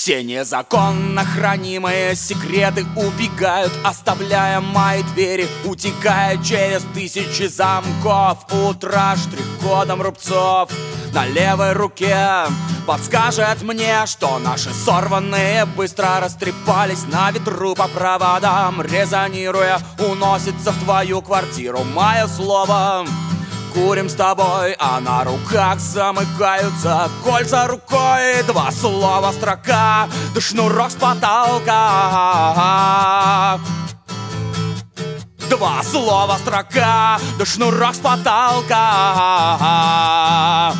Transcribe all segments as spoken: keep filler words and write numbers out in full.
Все незаконно хранимые секреты убегают, оставляя мои двери, утекая через тысячи замков. Утро штрих-кодом рубцов на левой руке подскажет мне, что наши сорванные быстро растрепались на ветру по проводам. Резонируя, уносится в твою квартиру мое слово. Курим с тобой, а на руках замыкаются кольца рукой. Два слова, строка, да шнурок с потолка. Два слова, строка, да шнурок с потолка.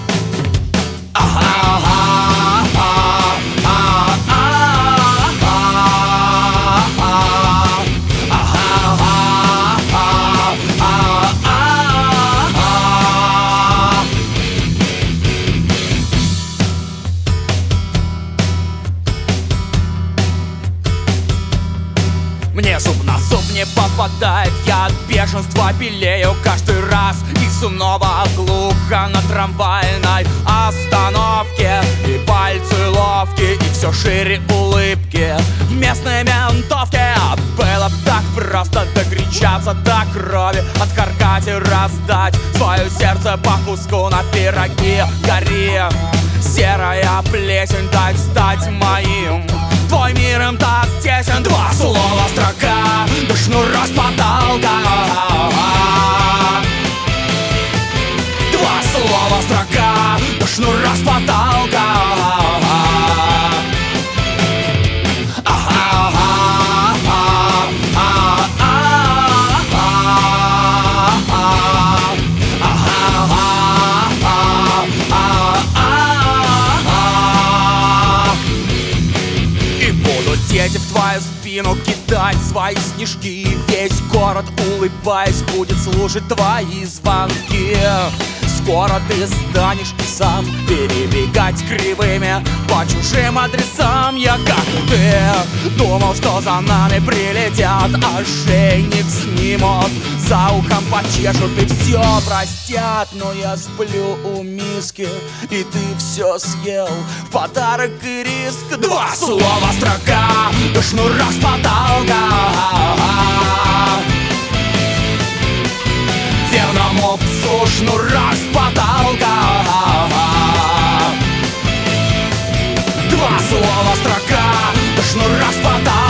Мне зуб на зуб не попадает, я от бешенства белею каждый раз. И снова глухо на трамвайной остановке. И пальцы ловкие, и все шире улыбки в местной ментовке. Было б так просто докричаться до крови, откаркать и раздать свое сердце по куску на пироги. Гори, серая плесень, так стать моим. Твой мир им так тесен. Два слова, строка, да шнурок с потолка. Два слова, строка, да шнурок с потолка. Дети в твою спину кидать свои снежки, и весь город, улыбаясь, будет слушать твои звонки. Скоро ты станешь и сам перебегать кривыми по чужим адресам. Я, как и ты, думал, что за нами прилетят, ошейник снимут, за ухом почешут и все простят. Но я сплю у миски, и ты все съел в подарок и риск. Два слова, строка, да шнурок с потолка. Верному псу шнурок с потолка. Два слова, строка, да шнурок с потолка.